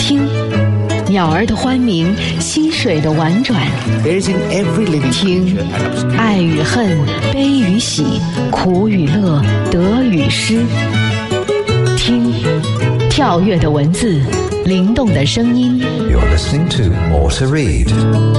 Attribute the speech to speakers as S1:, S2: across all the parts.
S1: 听，鸟儿的欢鸣，溪水的婉转。听，爱与恨，悲与喜，苦与乐，得与失。听，跳跃的文字，灵动的声音。
S2: You're listening to More to Read。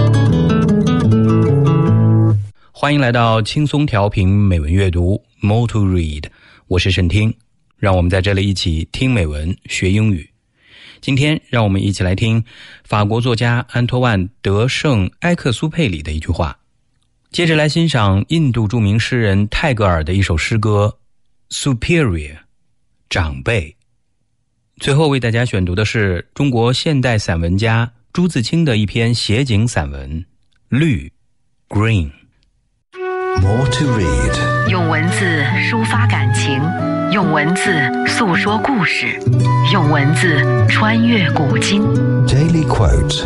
S3: 欢迎来到轻松调频美文阅读 More to Read， 我是沈听，让我们在这里一起听美文学英语。今天让我们一起来听法国作家安托万·德圣埃克苏佩里的一句话，接着来欣赏印度著名诗人泰戈尔的一首诗歌 Superior 长辈。最后为大家选读的是中国现代散文家朱自清的一篇写景散文绿
S2: Green。More to read，
S1: 用文字抒发感情，用文字诉说故事，用文字穿越古今。
S2: Daily Quote。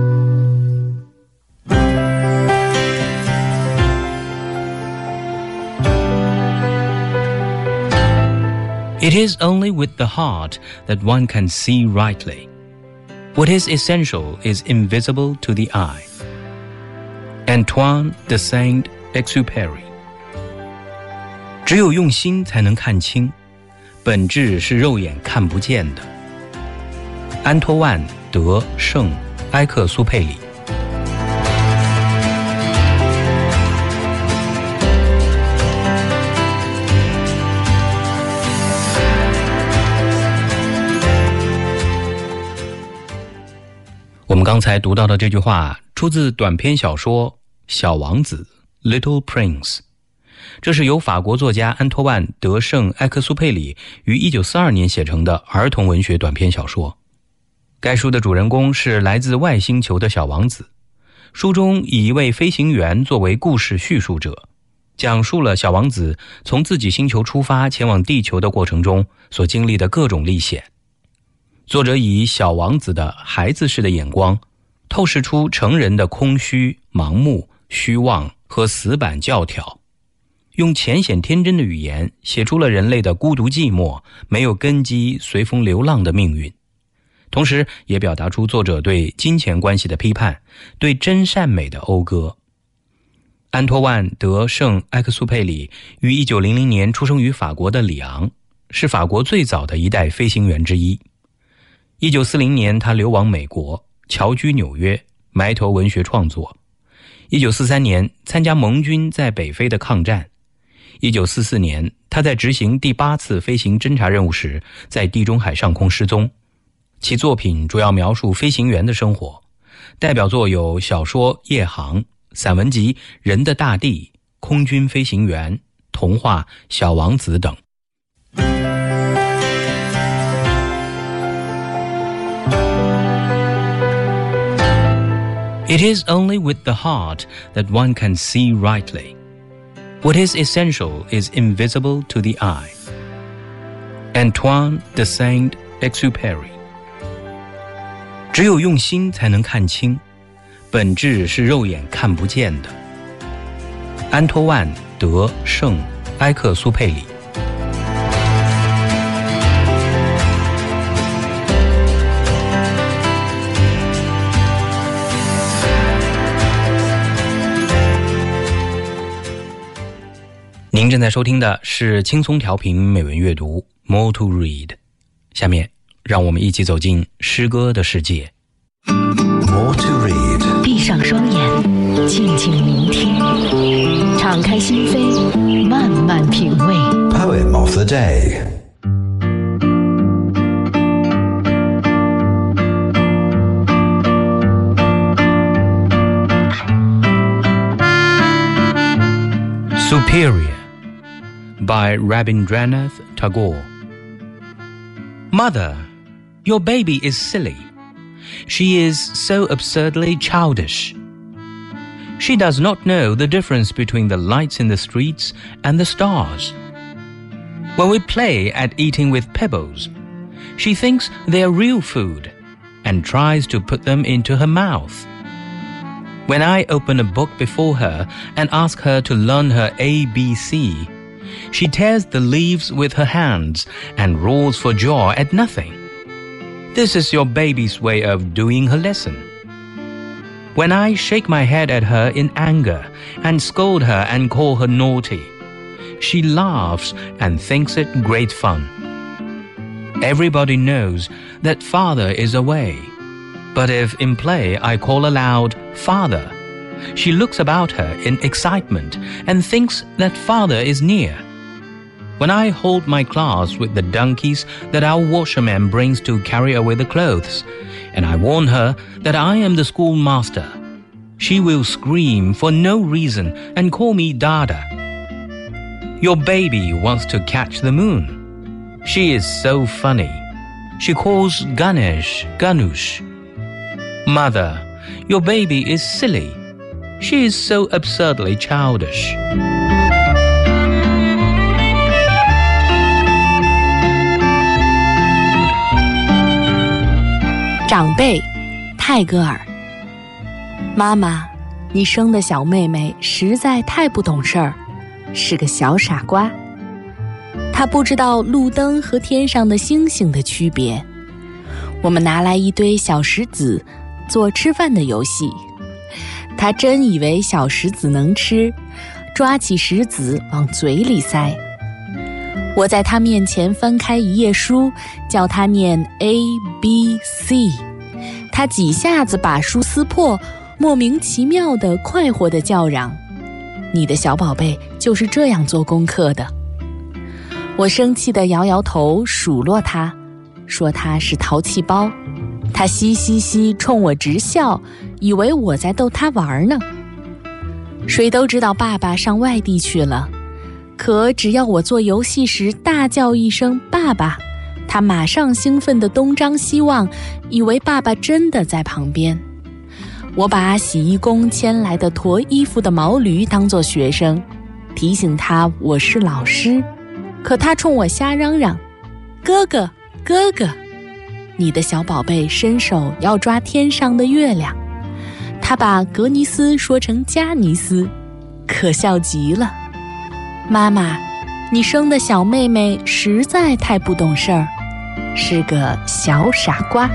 S3: It is only with the heart that one can see rightly. What is essential is invisible to the eye. Antoine de Saint-Exupéry。 只有用心才能看清，本质是肉眼看不见的。安托万·德圣埃克苏佩里。我们刚才读到的这句话出自短篇小说《小王子》 Little Prince， 这是由法国作家安托万·德圣埃克苏佩里于1942年写成的儿童文学短篇小说。该书的主人公是来自外星球的小王子，书中以一位飞行员作为故事叙述者，讲述了小王子从自己星球出发前往地球的过程中所经历的各种历险。作者以小王子的孩子式的眼光，透视出成人的空虚、盲目、虚妄和死板教条，用浅显天真的语言写出了人类的孤独寂寞、没有根基、随风流浪的命运，同时也表达出作者对金钱关系的批判，对真善美的讴歌。安托万·德圣埃克苏佩里于1900年出生于法国的里昂，是法国最早的一代飞行员之一。1940年他流亡美国，侨居纽约，埋头文学创作。1943年参加盟军在北非的抗战。1944年他在执行第8次飞行侦察任务时在地中海上空失踪。其作品主要描述飞行员的生活，代表作有小说《夜航》、散文集《人的大地》、空军飞行员、童话《小王子》等。It is only with the heart that one can see rightly. What is essential is invisible to the eye. Antoine de Saint-Exupéry。 只有用心才能看清，本质是肉眼看不见的。安托万·德圣埃克苏佩里。您正在收听的是轻松调频美文阅读 More to Read， 下面让我们一起走进诗歌的世界。
S2: More to read，
S1: 闭上双眼，静静聆听，敞开心扉，慢慢品味。
S2: Poem of the day。
S3: Superior by Rabindranath Tagore. Mother, your baby is silly. She is so absurdly childish. She does not know the difference between the lights in the streets and the stars. When we play at eating with pebbles, she thinks they are real food and tries to put them into her mouth. When I open a book before her and ask her to learn her ABC, she tears the leaves with her hands and roars for joy at nothing. This is your baby's way of doing her lesson. When I shake my head at her in anger and scold her and call her naughty, she laughs and thinks it great fun. Everybody knows that father is away, but if in play I call aloud, Father, she looks about her in excitement and thinks that father is near. When I hold my class with the donkeys that our washerman brings to carry away the clothes, and I warn her that I am the schoolmaster, she will scream for no reason and call me Dada. Your baby wants to catch the moon. She is so funny. She calls Ganesh, Ganush. Mother, your baby is silly. She is so absurdly childish.
S4: 长辈，泰戈尔。妈妈，你生的小妹妹实在太不懂事儿，是个小傻瓜。她不知道路灯和天上的星星的区别。我们拿来一堆小石子做吃饭的游戏，她真以为小石子能吃，抓起石子往嘴里塞。我在她面前翻开一页书，叫她念 ABC， 她几下子把书撕破，莫名其妙地快活地叫嚷。你的小宝贝就是这样做功课的。我生气地摇摇头，数落她，说她是淘气包。她嘻嘻嘻冲我直笑，以为我在逗她玩呢。谁都知道爸爸上外地去了，可只要我做游戏时大叫一声爸爸，他马上兴奋地东张西望，以为爸爸真的在旁边。我把洗衣工牵来的驮衣服的毛驴当作学生，提醒他我是老师，可他冲我瞎嚷嚷，哥哥哥哥，你的小宝贝伸手要抓天上的月亮。他把格尼斯说成加尼斯，可笑极了。妈妈，你生的小妹妹实在太不懂事儿，是个小傻瓜。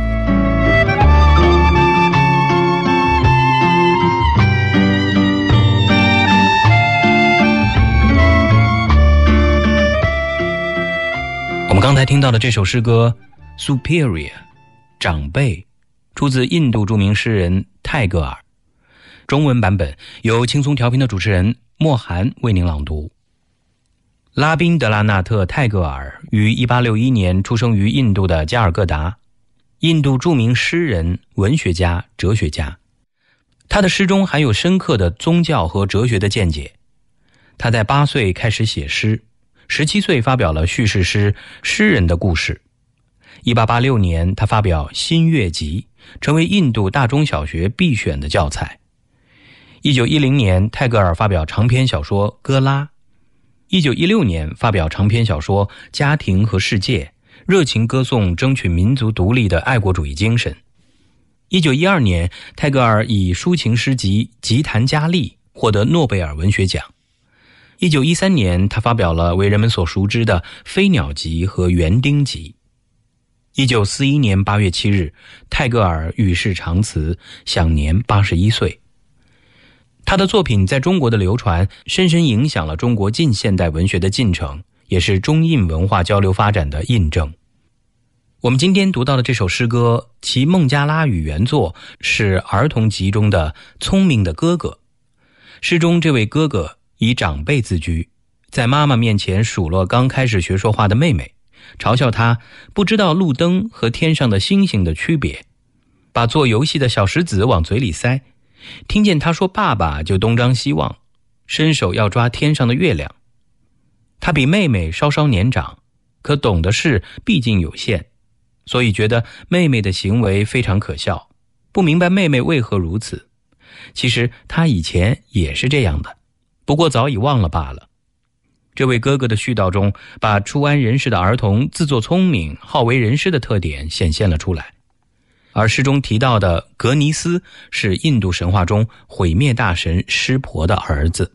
S3: 我们刚才听到的这首诗歌 Superior 长辈，出自印度著名诗人泰戈尔。中文版本由轻松调频的主持人莫涵为您朗读。拉宾德拉纳特·泰戈尔于1861年出生于印度的加尔各答，印度著名诗人、文学家、哲学家。他的诗中含有深刻的宗教和哲学的见解。他在8岁开始写诗，17岁发表了叙事诗《诗人的故事》。1886年，他发表《新月集》，成为印度大中小学必选的教材。1910年，泰戈尔发表长篇小说《歌拉》。1916年，发表长篇小说《家庭和世界》，热情歌颂争取民族独立的爱国主义精神。1912年，泰戈尔以抒情诗集《吉檀迦利》获得诺贝尔文学奖。1913年，他发表了为人们所熟知的《飞鸟集》和《园丁集》。1941年8月7日，泰戈尔与世长辞，享年81岁。他的作品在中国的流传，深深影响了中国近现代文学的进程，也是中印文化交流发展的印证。我们今天读到的这首诗歌，其孟加拉语原作是儿童集中的《聪明的哥哥》。诗中这位哥哥以长辈自居，在妈妈面前数落刚开始学说话的妹妹，嘲笑她不知道路灯和天上的星星的区别，把做游戏的小石子往嘴里塞，听见他说爸爸就东张西望，伸手要抓天上的月亮。他比妹妹稍稍年长，可懂的事毕竟有限，所以觉得妹妹的行为非常可笑，不明白妹妹为何如此。其实他以前也是这样的，不过早已忘了罢了。这位哥哥的絮叨中，把初安人士的儿童自作聪明、好为人师的特点显现了出来。而诗中提到的格尼斯是印度神话中毁灭大神湿婆的儿子。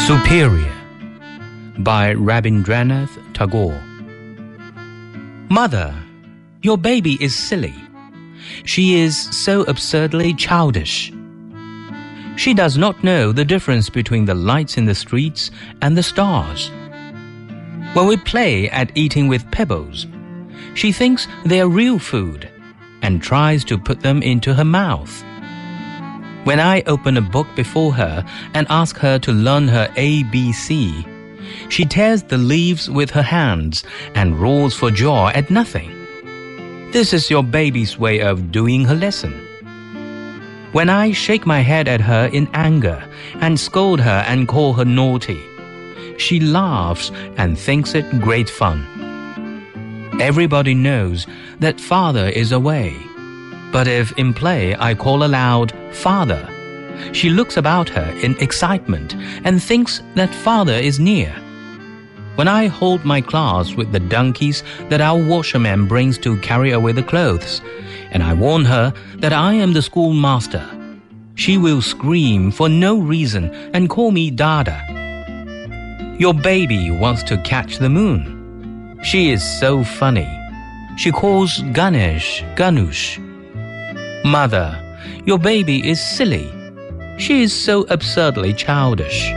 S3: Superior by Rabindranath Tagore. Mother, your baby is silly. She is so absurdly childish. She does not know the difference between the lights in the streets and the stars. When we play at eating with pebbles, she thinks they are real food and tries to put them into her mouth. When I open a book before her and ask her to learn her ABC, she tears the leaves with her hands and roars for joy at nothing. This is your baby's way of doing her lesson. When I shake my head at her in anger and scold her and call her naughty, she laughs and thinks it great fun. Everybody knows that father is away. But if in play I call aloud, Father, she looks about her in excitement and thinks that father is near. When I hold my class with the donkeys that our washerman brings to carry away the clothes, and I warn her that I am the schoolmaster, she will scream for no reason and call me Dada. Your baby wants to catch the moon. She is so funny. She calls Ganesh, Ganush. Mother, your baby is silly. She is so absurdly childish.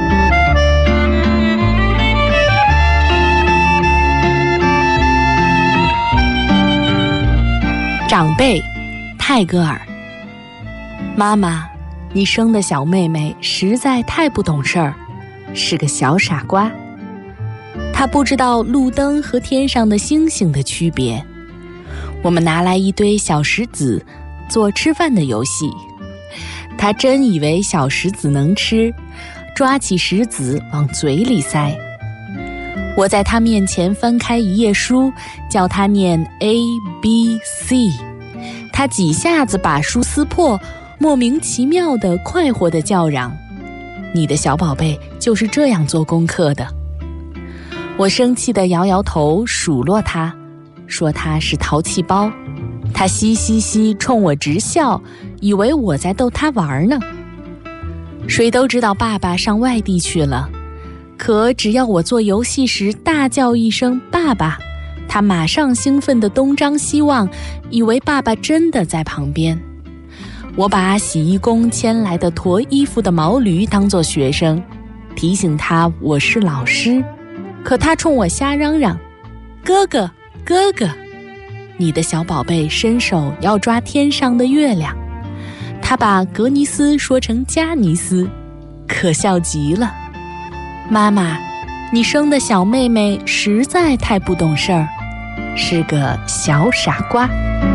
S4: 长辈，泰戈尔。妈妈，你生的小妹妹实在太不懂事儿，是个小傻瓜。她不知道路灯和天上的星星的区别。我们拿来一堆小石子做吃饭的游戏，她真以为小石子能吃，抓起石子往嘴里塞。我在她面前翻开一页书，叫她念 ABC， 她几下子把书撕破，莫名其妙地快活地叫嚷。你的小宝贝就是这样做功课的。我生气地摇摇头，数落她，说她是淘气包。她嘻嘻嘻冲我直笑，以为我在逗她玩呢。谁都知道爸爸上外地去了，可只要我做游戏时大叫一声爸爸，她马上兴奋地东张西望，以为爸爸真的在旁边。我把洗衣工牵来的驮衣服的毛驴当作学生，提醒他我是老师，可他冲我瞎嚷嚷，哥哥哥哥，你的小宝贝伸手要抓天上的月亮。他把格尼斯说成加尼斯，可笑极了。妈妈，你生的小妹妹实在太不懂事儿，是个小傻瓜。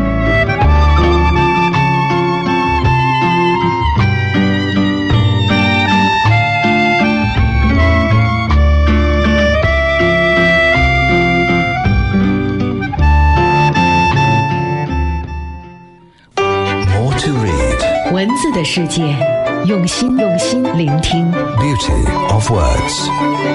S1: 文字的世界，用心聆听。
S2: Beauty of words。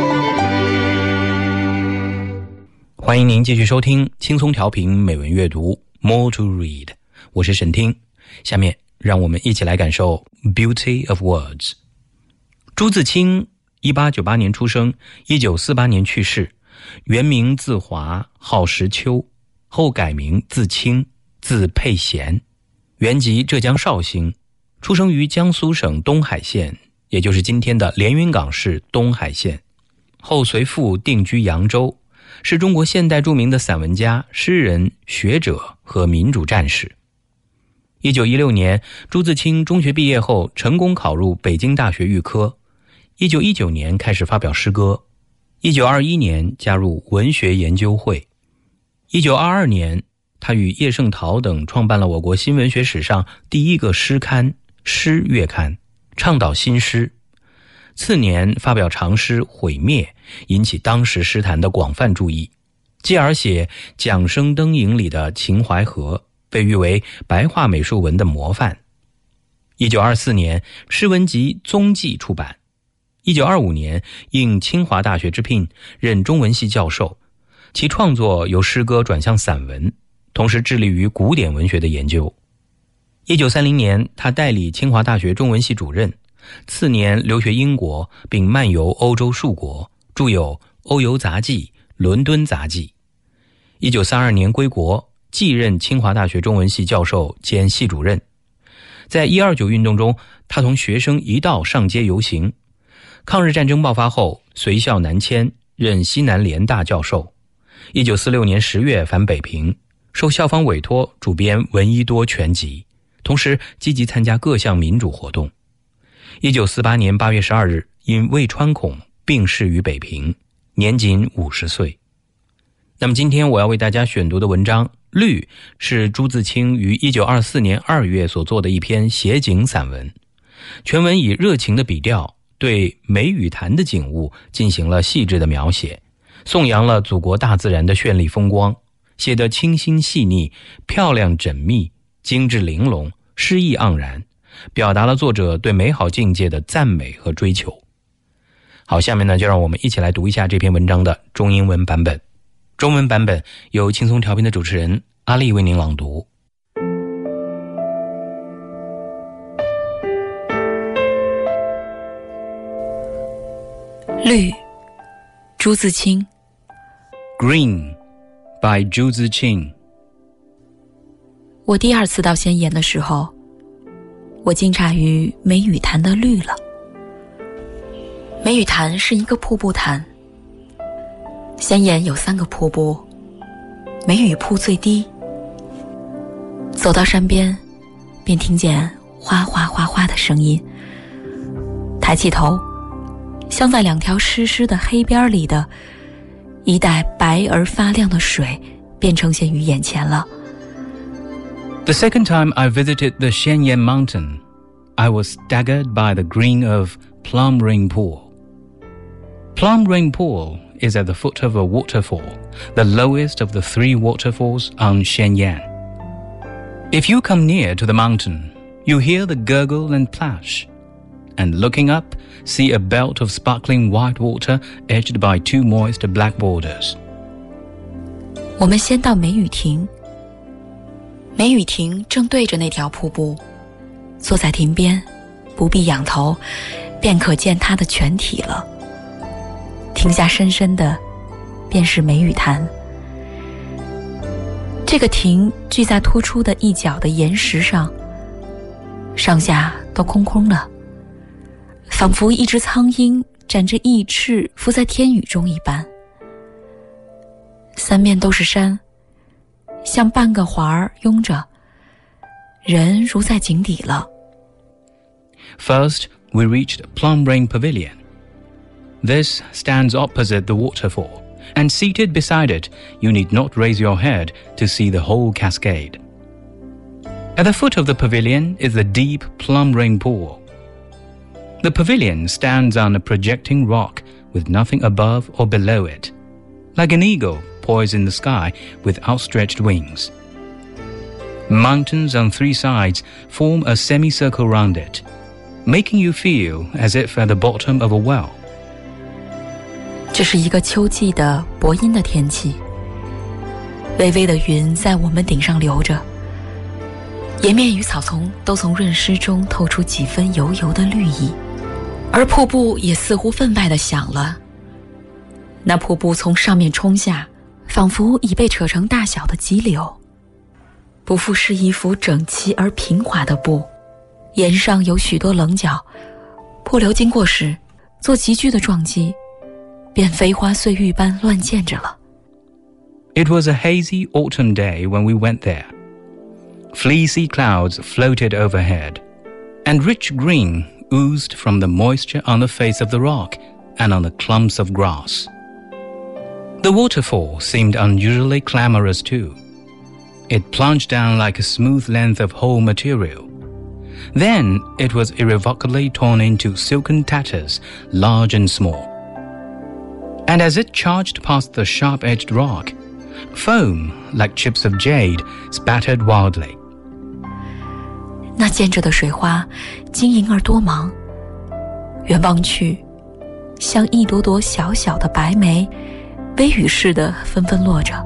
S3: 欢迎您继续收听轻松调频美文阅读 More to read， 我是沈听。下面让我们一起来感受 Beauty of words。 朱自清1898年出生，1948年去世，原名字华，号时秋，后改名字清，字佩贤，原籍浙江绍兴，出生于江苏省东海县，也就是今天的连云港市东海县，后随父定居扬州，是中国现代著名的散文家、诗人、学者和民主战士。1916年，朱自清中学毕业后成功考入北京大学预科。1919年开始发表诗歌。1921年加入文学研究会。1922年，他与叶圣陶等创办了我国新文学史上第一个诗刊《诗月刊》，倡导新诗。次年发表长诗《毁灭》，引起当时诗坛的广泛注意。继而写《桨声灯影》里的秦淮河，被誉为白话美术文的模范。1924年，诗文集《踪迹》出版。1925年，应清华大学之聘，任中文系教授。其创作由诗歌转向散文，同时致力于古典文学的研究。1930年，他代理清华大学中文系主任， 次年留学英国，并漫游欧洲数国，著有《欧游杂记》《伦敦杂记》。1932年归国，继任清华大学中文系教授兼系主任。在129运动中，他同学生一道上街游行。抗日战争爆发后，随校南迁，任西南联大教授。1946年10月返北平，受校方委托主编《闻一多全集》，同时积极参加各项民主活动。1948年8月12日，因胃穿孔病逝于北平，年仅50岁。那么今天我要为大家选读的文章《绿》是朱自清于1924年2月所做的一篇写景散文。全文以热情的笔调对梅雨潭的景物进行了细致的描写，颂扬了祖国大自然的绚丽风光，写得清新细腻，漂亮缜密，精致玲珑，诗意盎然，表达了作者对美好境界的赞美和追求。好，下面呢，就让我们一起来读一下这篇文章的中英文版本。中文版本由轻松调频的主持人阿丽为您朗读。
S4: 绿，朱自清。
S3: Green by 朱自清。
S4: 我第二次到仙岩的时候，我惊诧于梅雨潭的绿了。梅雨潭是一个瀑布潭，仙岩有3个瀑布，梅雨瀑最低。走到山边，便听见哗哗哗哗的声音。抬起头，像在2条湿湿的黑边里的一带白而发亮的水便呈现于眼前了。
S3: The second time I visited the Shenyang mountain, I was staggered by the green of Plum Rain Pool. Plum Rain Pool is at the foot of a waterfall, the lowest of the 3 waterfalls on Shenyang. If you come near to the mountain, you hear the gurgle and plash, and looking up, see a belt of sparkling white water edged by 2 moist black borders.
S4: 我们先到梅雨亭，梅雨亭正对着那条瀑布，坐在亭边，不必仰头，便可见它的全体了。亭下深深的，便是梅雨潭。这个亭聚在突出的一角的岩石上，上下都空空的，仿佛一只苍鹰展着翼翅浮在天宇中一般。3面都是山，像半个环儿拥着，人如在井底了。
S3: First, we reached Plum Rain Pavilion. This stands opposite the waterfall, and seated beside it, you need not raise your head to see the whole cascade. At the foot of the pavilion is the deep Plum Rain Pool. The pavilion stands on a projecting rock with nothing above or below it, like an eagle poised in the sky with outstretched wings. Mountains on 3 sides form a semicircle round it, making you feel as if at the bottom of a well.
S4: 这是一个秋季的薄阴的天气，微微的云在我们顶上流着，岩面与草丛都从润湿中透出几分油油的绿意，而瀑布也似乎分外的响了。那瀑布从上面冲下，仿佛已被扯成大小的急流，不复是一幅整齐而平滑的布，岩上有许多棱角，瀑流经过时做急剧的撞击，便飞花碎玉般乱溅着了。
S3: It was a hazy autumn day when we went there. Fleecy clouds floated overhead, and rich green oozed from the moisture on the face of the rock and on the clumps of grass. The waterfall seemed unusually clamorous too. It plunged down like a smooth length of whole material. Then it was irrevocably torn into silken tatters, large and small. And as it charged past the sharp-edged rock, foam, like chips of jade, spattered wildly.
S4: 那溅着的水花晶莹而多芒，远望去，像一朵朵小小的白梅，微雨似的纷纷落着。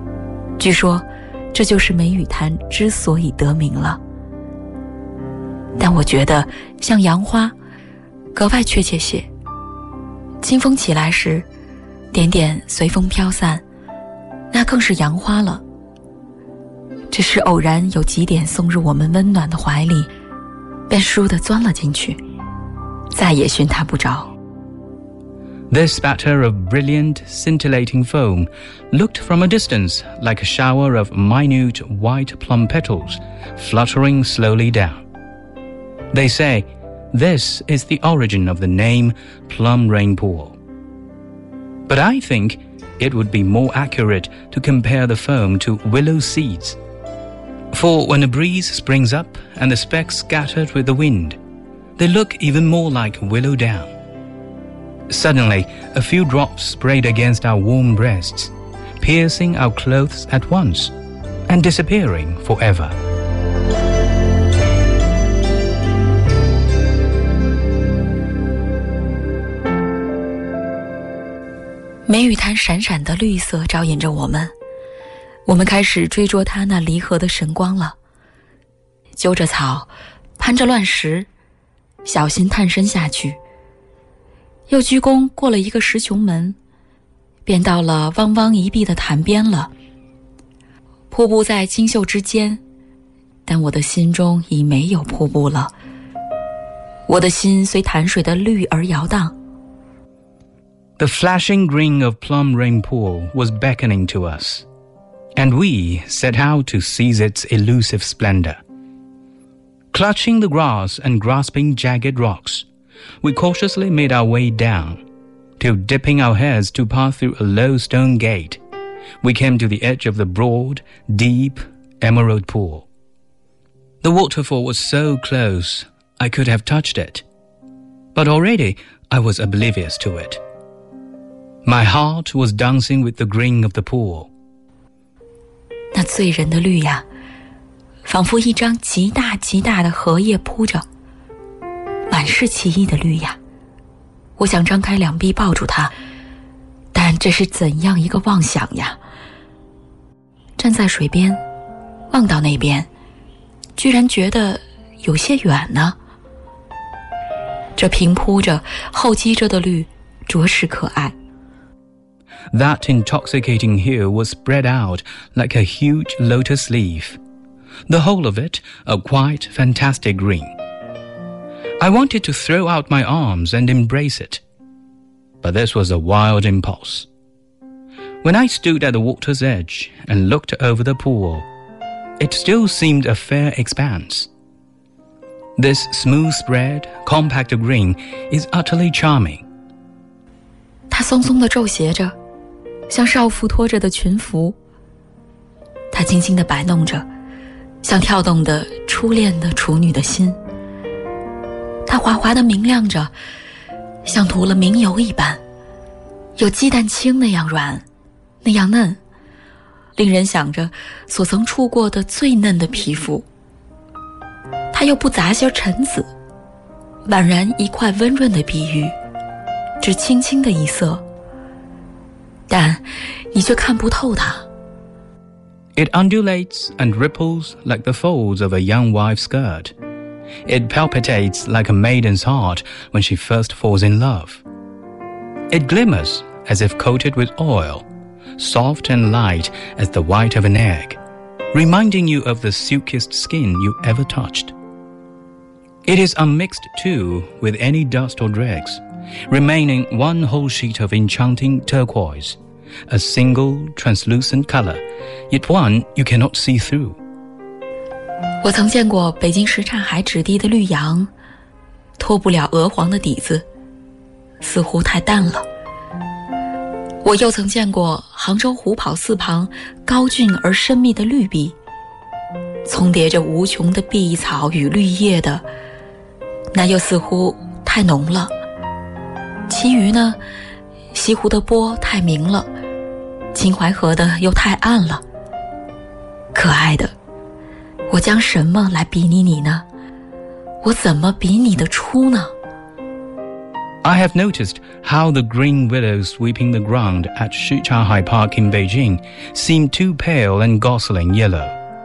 S4: 据说，这就是梅雨潭之所以得名了。 但我觉得像杨花，格外确切些。清风起来时，点点随风飘散，那更是杨花了。只是偶然有几点送入我们温暖的怀里，便倏地钻了进去，再也寻它不着。
S3: This spatter of brilliant, scintillating foam looked from a distance like a shower of minute white plum petals fluttering slowly down. They say this is the origin of the name Plum Rain Pool. But I think it would be more accurate to compare the foam to willow seeds. For when a breeze springs up and the specks scattered with the wind, they look even more like willow down. Suddenly, a few drops sprayed against our warm breasts, piercing our clothes at once, and disappearing forever.
S4: 梅雨潭闪闪的绿色招引着我们，我们开始追逐它那离合的神光了。揪着草，攀着乱石，小心探身下去。又鞠躬过了一个石穹门，便到了汪汪一碧的潭边了。瀑布在金袖之间，但我的心中已没有瀑布了。我的心随潭水的绿而摇荡。
S3: The flashing green of Plum Rain Pool was beckoning to us, and we set out to seize its elusive splendor. Clutching the grass and grasping jagged rocks, we cautiously made our way down, till dipping our heads to pass through a low stone gate, we came to the edge of the broad, deep, emerald pool. The waterfall was so close, I could have touched it, but already I was oblivious to it. My heart was dancing with the green of the pool.
S4: 那醉人的绿呀，仿佛一张极大极大的荷叶铺着，满是奇异的绿呀。我想张开两臂抱住它，但这是怎样一个妄想呀！站在水边，望到那边，居然觉得有些远呢。这平铺着、厚积着的绿，着实可爱。
S3: That intoxicating hill was spread out like a huge lotus leaf, the whole of it a quite fantastic green. I wanted to throw out my arms and embrace it, but this was a wild impulse. When I stood at the water's edge and looked over the pool, it still seemed a fair expanse. This smooth spread, compact green is utterly charming.
S4: 它松松地皱斜着，像少妇拖着的裙服。它轻轻地摆弄着，像跳动的初恋的处女的心。它滑滑地明亮着，像涂了明油一般，有鸡蛋清那样软，那样嫩，令人想着所曾触过的最嫩的皮肤。它又不杂些陈紫，宛然一块温润的碧玉，只轻轻的一色，但你却看不透它。
S3: It undulates and ripples like the folds of a young wife's skirt. It palpitates like a maiden's heart when she first falls in love. It glimmers as if coated with oil, soft and light as the white of an egg, reminding you of the silkiest skin you ever touched. It is unmixed, too, with any dust or dregs, remaining one whole sheet of enchanting turquoise, a single translucent color, yet one you cannot see through.
S4: 我曾见过北京什刹海质地的绿杨，脱不了鹅黄的底子，似乎太淡了。我又曾见过杭州虎跑寺旁高峻而深密的绿壁，重叠着无穷的碧草与绿叶的，那又似乎太浓了。其余呢，西湖的波太明了，秦淮河的又太暗了。可爱的，我将什么来比拟你呢？我怎么比你的出呢？
S3: I have noticed how the green willows sweeping the ground at Shichahai Park in Beijing seem too pale and gosling yellow.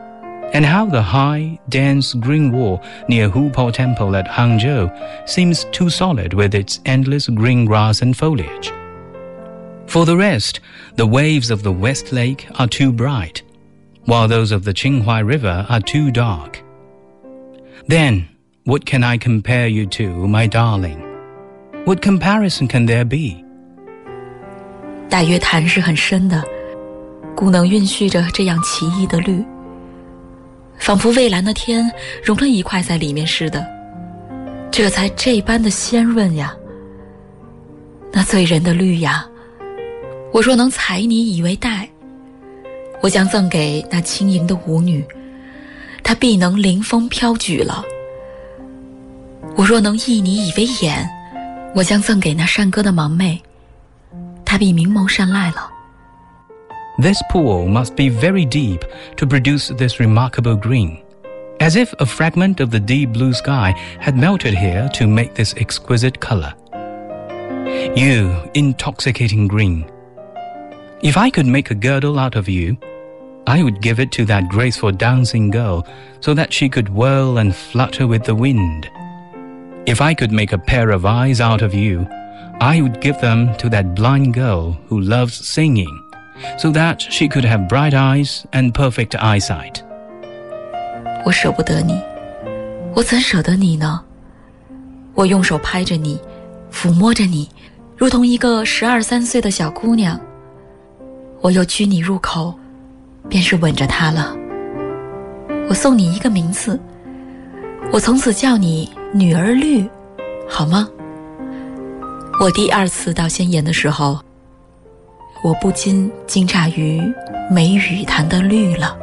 S3: and how the high, dense green wall near Hupo Temple at Hangzhou seems too solid with its endless green grass and foliage. For the rest, the waves of the West Lake are too bright, while those of the Qinghai River are too dark. Then, what can I compare you to, my darling? What comparison can there be?
S4: 大约潭是很深的，故能蕴蓄着这样奇异的绿，仿佛蔚蓝的天融了一块在里面似的，这才这般的鲜润呀。那醉人的绿呀，我若能采你以为带，我将赠给那轻盈的舞女，她必能临风飘举了。我若能翳你以为眼，我将赠给那善歌的盲妹，她必明眸善睐了。
S3: This pool must be very deep to produce this remarkable green, as if a fragment of the deep blue sky had melted here to make this exquisite color. You, intoxicating green. If I could make a girdle out of you, I would give it to that graceful dancing girl so that she could whirl and flutter with the wind. If I could make a pair of eyes out of you, I would give them to that blind girl who loves singing, so that she could have bright eyes and perfect eyesight.
S4: 我舍不得你，我怎舍得你呢？我用手拍着你，抚摸着你，如同一个12、13岁的小姑娘。我又拘你入口，便是吻着她了。我送你一个名字，我从此叫你女儿绿，好吗？我第2次到仙岩的时候，我不禁惊诧于梅雨潭的绿了。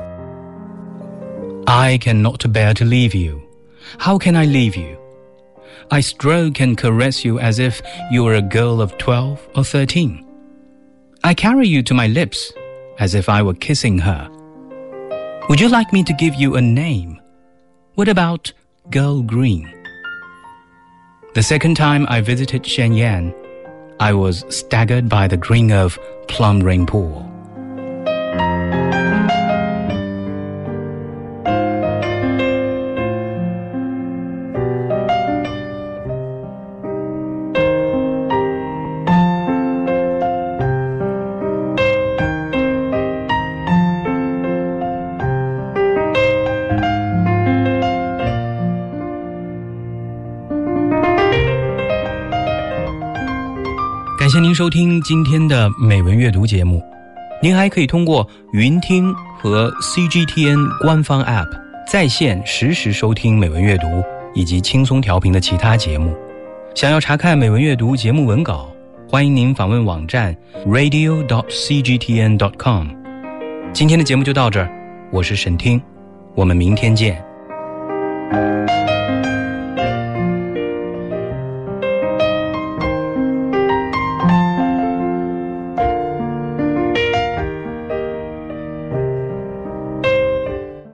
S3: I cannot bear to leave you. How can I leave you? I stroke and caress you as if you were a girl of 12 or 13. I carry you to my lips as if I were kissing her. Would you like me to give you a name? What about Girl Green? The second time I visited Shenyang, I was staggered by the green of Plum Rain Pool. 感谢您收听今天的美文阅读节目，您还可以通过云听和 CGTN 官方 App 在线实时收听美文阅读以及轻松调频的其他节目。想要查看美文阅读节目文稿，欢迎您访问网站 radio.cgtn.com。 今天的节目就到这儿，我是沈听，我们明天见。